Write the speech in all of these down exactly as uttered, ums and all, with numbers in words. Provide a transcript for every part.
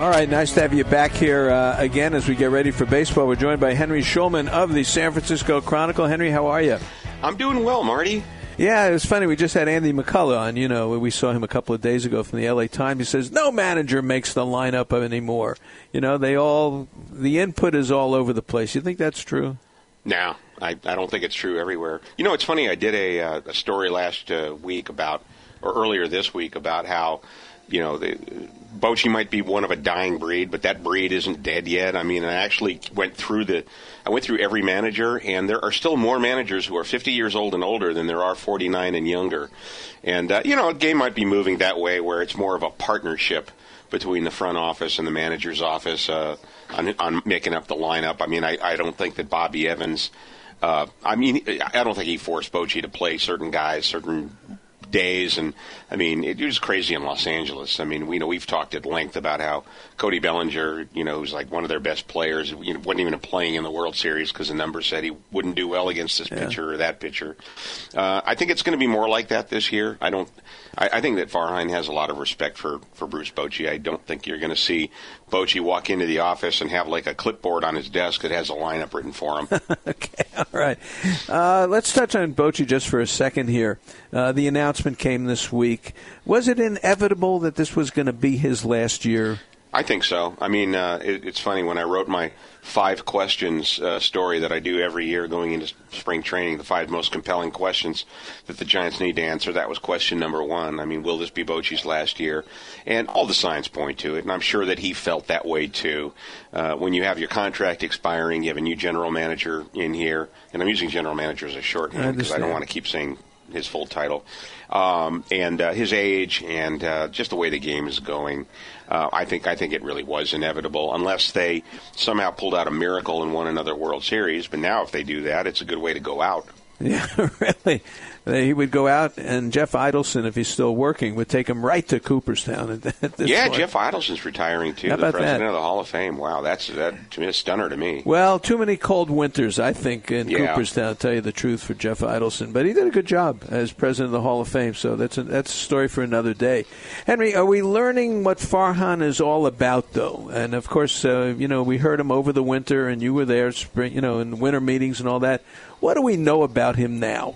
All right, nice to have you back here uh, again as we get ready for baseball. We're joined by Henry Schulman of the San Francisco Chronicle. Henry, how are you? I'm doing well, Marty. Yeah, it was funny. We just had Andy McCullough on. You know, we saw him a couple of days ago from the L A Times. He says, no manager makes the lineup anymore. You know, they all, the input is all over the place. You think that's true? No, I, I don't think it's true everywhere. You know, it's funny. I did a, uh, a story last uh, week about, or earlier this week, about how, you know, the, Bochy might be one of a dying breed, but that breed isn't dead yet. I mean, I actually went through the, I went through every manager, and there are still more managers who are fifty years old and older than there are forty-nine and younger. And, uh, you know, a game might be moving that way where it's more of a partnership between the front office and the manager's office uh, on, on making up the lineup. I mean, I, I don't think that Bobby Evans, uh, I mean, I don't think he forced Bochy to play certain guys, certain days, and I mean, it was crazy in Los Angeles. I mean, we know we've talked at length about how Cody Bellinger, you know, who's like one of their best players, you know, wasn't even playing in the World Series because the numbers said he wouldn't do well against this yeah. pitcher or that pitcher. Uh, I think it's going to be more like that this year. I don't. I, I think that Farhan has a lot of respect for, for Bruce Bochy. I don't think you're going to see Bochy walk into the office and have like a clipboard on his desk that has a lineup written for him. Okay, all right. Uh, let's touch on Bochy just for a second here. Uh, the announcement came this week. Was it inevitable that this was going to be his last year? I think so. I mean, uh, it, it's funny, when I wrote my five questions uh, story that I do every year going into spring training, the five most compelling questions that the Giants need to answer, that was question number one. I mean, will this be Bochy's last year? And all the signs point to it, and I'm sure that he felt that way too. Uh, when you have your contract expiring, you have a new general manager in here, and I'm using general manager as a shorthand because I, I don't want to keep saying his full title, um, and uh, his age, and uh, just the way the game is going. Uh, I think I think it really was inevitable, unless they somehow pulled out a miracle and won another World Series. But now, if they do that, it's a good way to go out. Yeah, really. He would go out, and Jeff Idelson, if he's still working, would take him right to Cooperstown at, at this yeah, point. Jeff Idelson's retiring, too, How the about president that? of the Hall of Fame. Wow, that's that, to me, a stunner to me. Well, too many cold winters, I think, in Yeah. Cooperstown, to tell you the truth, for Jeff Idelson. But he did a good job as president of the Hall of Fame, so that's a, that's a story for another day. Henry, are we learning what Farhan is all about, though? And, of course, uh, you know, we heard him over the winter, and you were there, spring, you know, in winter meetings and all that. What do we know about him now?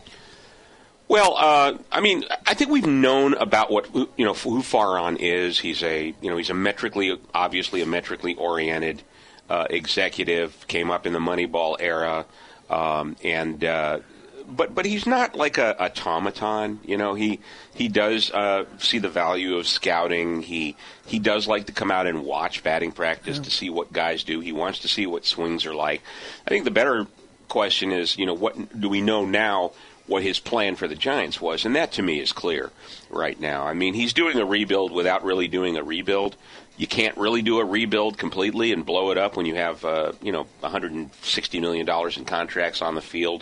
Well, uh, I mean, I think we've known about what, you know, who Farhan is. He's a, you know, he's a metrically, obviously a metrically oriented uh, executive. Came up in the Moneyball era, um, and uh, but but he's not like a automaton. You know, he he does uh, see the value of scouting. He he does like to come out and watch batting practice yeah. to see what guys do. He wants to see what swings are like. I think the better question is, you know, what do we know now? What his plan for the Giants was, and that to me is clear right now. I mean, he's doing a rebuild without really doing a rebuild. You can't really do a rebuild completely and blow it up when you have, uh, you know, one hundred sixty million dollars in contracts on the field.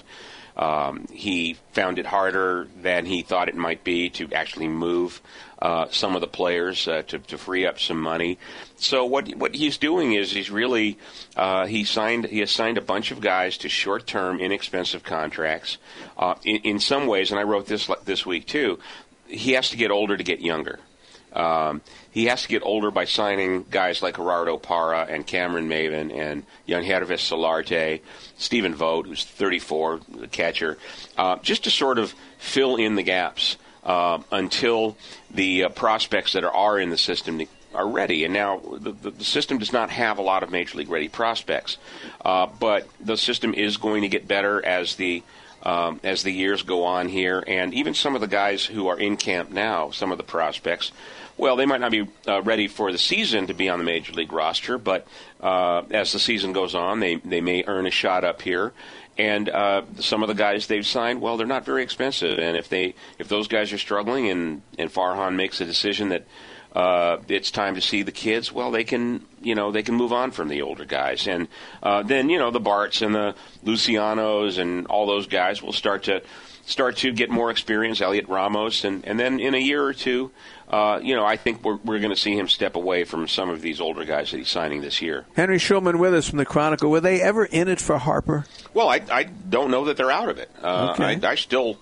Um, he found it harder than he thought it might be to actually move uh, some of the players uh, to, to free up some money. So what what he's doing is he's really uh, he signed he has signed a bunch of guys to short-term, inexpensive contracts. Uh, in, in some ways, and I wrote this this week too, he has to get older to get younger. Um, he has to get older by signing guys like Gerardo Parra and Cameron Maven and Yangervis Solarte, Stephen Vogt, who's thirty-four, the catcher, uh, just to sort of fill in the gaps uh, until the uh, prospects that are, are in the system are ready. And now the, the, the system does not have a lot of Major League ready prospects, uh, but the system is going to get better as the Um, as the years go on here, and even some of the guys who are in camp now, some of the prospects, well, they might not be uh, ready for the season to be on the Major League roster, but uh, as the season goes on, they, they may earn a shot up here. And uh, some of the guys they've signed, well, they're not very expensive, and if they if those guys are struggling and, and Farhan makes a decision that Uh, it's time to see the kids, well, they can, you know, they can move on from the older guys. And uh, then, you know, the Barts and the Lucianos and all those guys will start to start to get more experience, Elliot Ramos. And, and then in a year or two, uh, you know, I think we're, we're going to see him step away from some of these older guys that he's signing this year. Henry Schulman with us from the Chronicle. Were they ever in it for Harper? Well, I, I don't know that they're out of it. Uh, okay. I, I still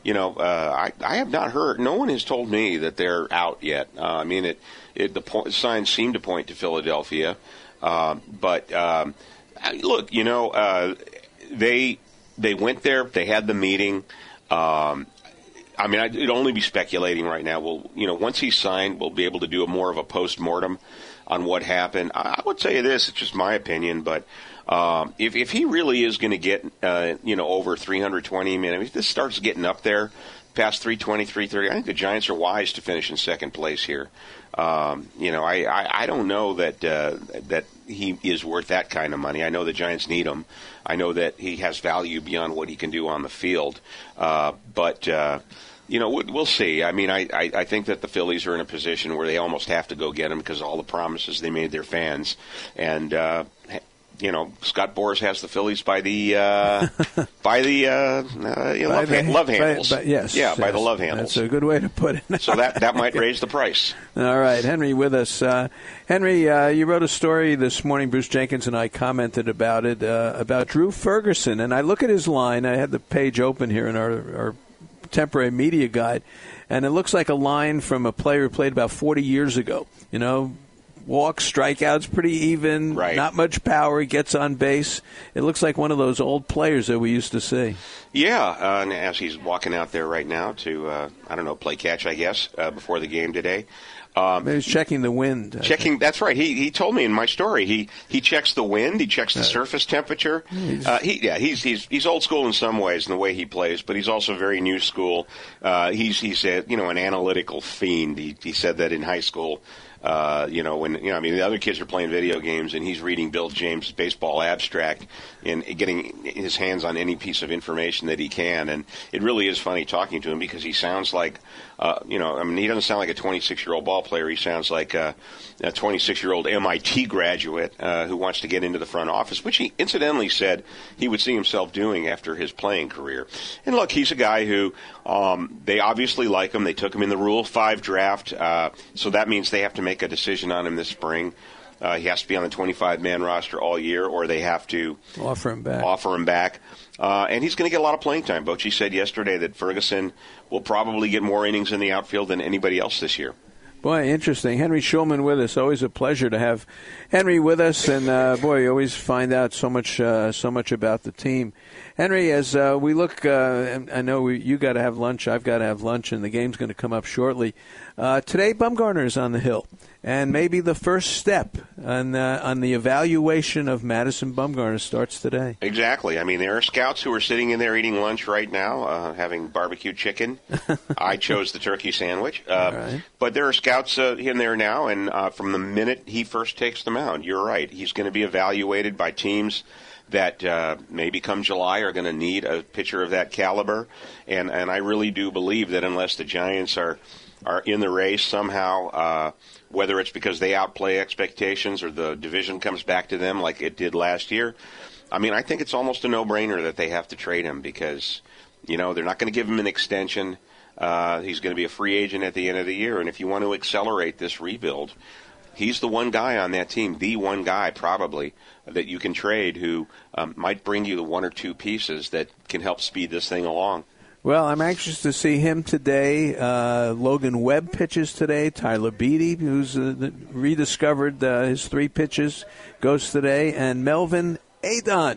you know, uh, I, I have not heard. No one has told me that they're out yet. Uh, I mean, it, it the po- signs seem to point to Philadelphia, uh, but um, look, you know, uh, they they went there. They had the meeting. Um, I mean, I'd only be speculating right now. We'll, you know, once he's signed, we'll be able to do a more of a post-mortem on what happened. I, I would tell you this, it's just my opinion, but um, if, if he really is going to get, uh, you know, over three hundred twenty, I mean, if this starts getting up there, past three twenty, three thirty, I think the Giants are wise to finish in second place here. Um, you know, I, I, I don't know that uh, that he is worth that kind of money. I know the Giants need him. I know that he has value beyond what he can do on the field. Uh, but, uh, you know, we'll see. I mean, I, I, I think that the Phillies are in a position where they almost have to go get him because of all the promises they made their fans. And, uh, you know, Scott Boras has the Phillies by the uh, by the uh, uh, you know, by love, the, ha- love handles. By, by, yes, yeah, yes, by the love handles. That's a good way to put it. So that that might raise the price. All right, Henry with us. Uh, Henry, uh, you wrote a story this morning. Bruce Jenkins and I commented about it uh, about Drew Ferguson, and I look at his line. I had the page open here in our, our temporary media guide, and it looks like a line from a player who played about forty years ago. You know. Walks, strikeouts, pretty even, right. Not much power. He gets on base. It looks like one of those old players that we used to see. Yeah, uh, and as he's walking out there right now to, uh, I don't know, play catch, I guess, uh, before the game today. Um, He's checking the wind. I checking, think. That's right. He he told me in my story. He he checks the wind. He checks the uh, surface temperature. Uh, he yeah he's he's he's old school in some ways in the way he plays, but he's also very new school. Uh, he's he's a, you know an analytical fiend. He he said that in high school. Uh, you know, when, you know, I mean, the other kids are playing video games and he's reading Bill James' baseball abstract and getting his hands on any piece of information that he can. And it really is funny talking to him because he sounds like, uh, you know, I mean, he doesn't sound like a twenty-six-year-old ball player. He sounds like a, a twenty-six-year-old M I T graduate uh, who wants to get into the front office, which he incidentally said he would see himself doing after his playing career. And look, he's a guy who um, they obviously like him. They took him in the Rule five draft, uh, so that means they have to make a decision on him this spring. Uh, he has to be on the twenty-five man roster all year, or they have to offer him back. Offer him back. Uh, and he's going to get a lot of playing time. Bochy said yesterday that Ferguson will probably get more innings in the outfield than anybody else this year. Boy, interesting. Henry Schulman with us. Always a pleasure to have Henry with us. And, uh, boy, you always find out so much uh, so much about the team. Henry, as uh, we look, uh, I know we, you got to have lunch, I've got to have lunch, and the game's going to come up shortly. Uh, today, Bumgarner is on the hill, and maybe the first step on, uh, on the evaluation of Madison Bumgarner starts today. Exactly. I mean, there are scouts who are sitting in there eating lunch right now, uh, having barbecue chicken. I chose the turkey sandwich. Uh, right. But there are scouts uh, in there now, and uh, from the minute he first takes the mound, you're right, he's going to be evaluated by teams that uh, maybe come July are going to need a pitcher of that caliber. And, and I really do believe that unless the Giants are are in the race somehow, uh, whether it's because they outplay expectations or the division comes back to them like it did last year, I mean, I think it's almost a no-brainer that they have to trade him because, you know, they're not going to give him an extension. Uh, he's going to be a free agent at the end of the year. And if you want to accelerate this rebuild, he's the one guy on that team, the one guy probably, that you can trade who um, might bring you the one or two pieces that can help speed this thing along. Well, I'm anxious to see him today. Uh, Logan Webb pitches today. Tyler Beatty, who's uh, rediscovered uh, his three pitches, goes today. And Melvin Adon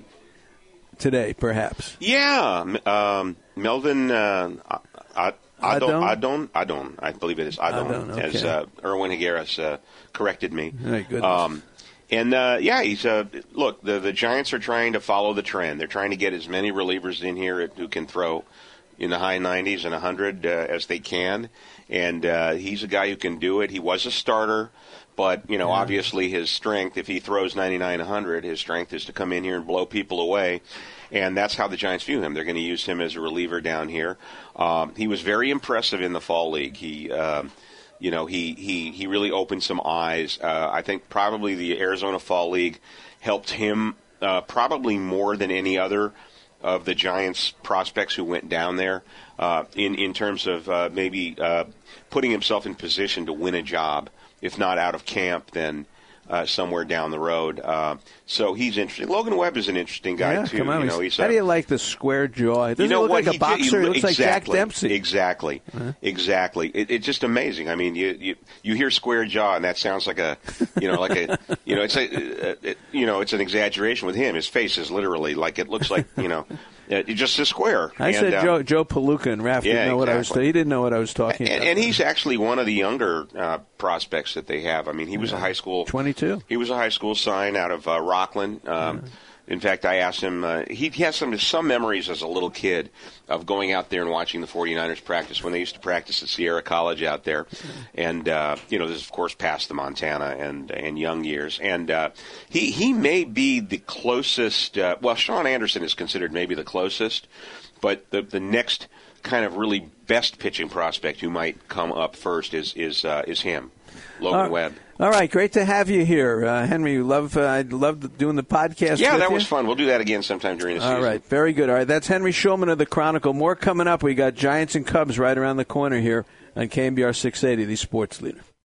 today, perhaps. Yeah, um, Melvin uh, Adon, Adon, Adon, Adon, I believe it is Adon, Adon okay. as uh, Erwin Higueras uh, corrected me. My goodness. Um, And, uh, yeah, he's uh, look, the, the Giants are trying to follow the trend. They're trying to get as many relievers in here who can throw in the high nineties and one hundred uh, as they can. And uh, he's a guy who can do it. He was a starter, but, you know, yeah. obviously his strength, if he throws ninety-nine, one hundred, his strength is to come in here and blow people away. And that's how the Giants view him. They're going to use him as a reliever down here. Um, he was very impressive in the fall league. He... Um, You know, he, he, he really opened some eyes. Uh, I think probably the Arizona Fall League helped him uh, probably more than any other of the Giants prospects who went down there uh, in, in terms of uh, maybe uh, putting himself in position to win a job. If not out of camp, then uh, somewhere down the road. Uh, so he's interesting. Logan Webb is an interesting guy yeah, too. Come on. You know, he's How a, do you like the square jaw? Doesn't you know he look what? like he, a boxer? He, he looks exactly, like Jack Dempsey. Exactly. Uh-huh. Exactly. It, it's just amazing. I mean, you, you you hear square jaw, and that sounds like a you know like a you know it's a it, you know it's an exaggeration with him. His face is literally like it looks like you know. Uh, just a square. I and, said uh, Joe Joe Palooka, and Raph yeah, didn't know what I was. exactly. He didn't know what I was talking and, about. And he's actually one of the younger uh, prospects that they have. I mean, he was yeah. a high school twenty-two. He was a high school sign out of uh, Rockland. Um, yeah. In fact, I asked him. Uh, he, he has some some memories as a little kid of going out there and watching the 49ers practice when they used to practice at Sierra College out there, and uh, you know this is of course past the Montana and and young years. And uh, he he may be the closest. Uh, well, Sean Anderson is considered maybe the closest, but the the next kind of really best pitching prospect who might come up first is is uh, is him, Logan uh, Webb. All right, great to have you here, uh, Henry. Love, uh, I love doing the podcast. Yeah, with that you. was fun. We'll do that again sometime during the season. All right, very good. All right, that's Henry Schulman of the Chronicle. More coming up. We got Giants and Cubs right around the corner here on K M B R six eighty, the Sports Leader.